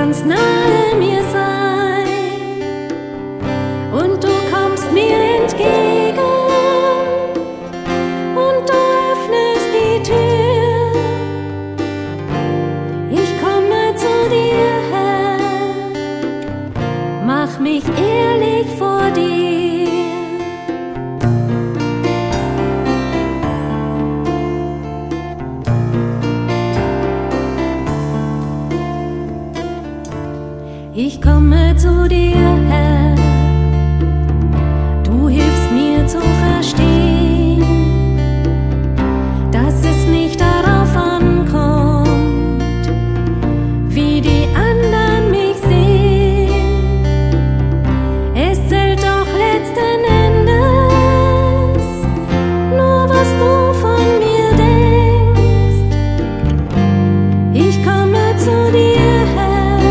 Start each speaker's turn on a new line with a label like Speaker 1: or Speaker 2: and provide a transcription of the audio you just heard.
Speaker 1: kannst nahe mir sein und du kommst mir entgegen und du öffnest die Tür. Ich komme zu dir, Herr, mach mich ehrlich vor dir. Ich komme zu dir, Herr,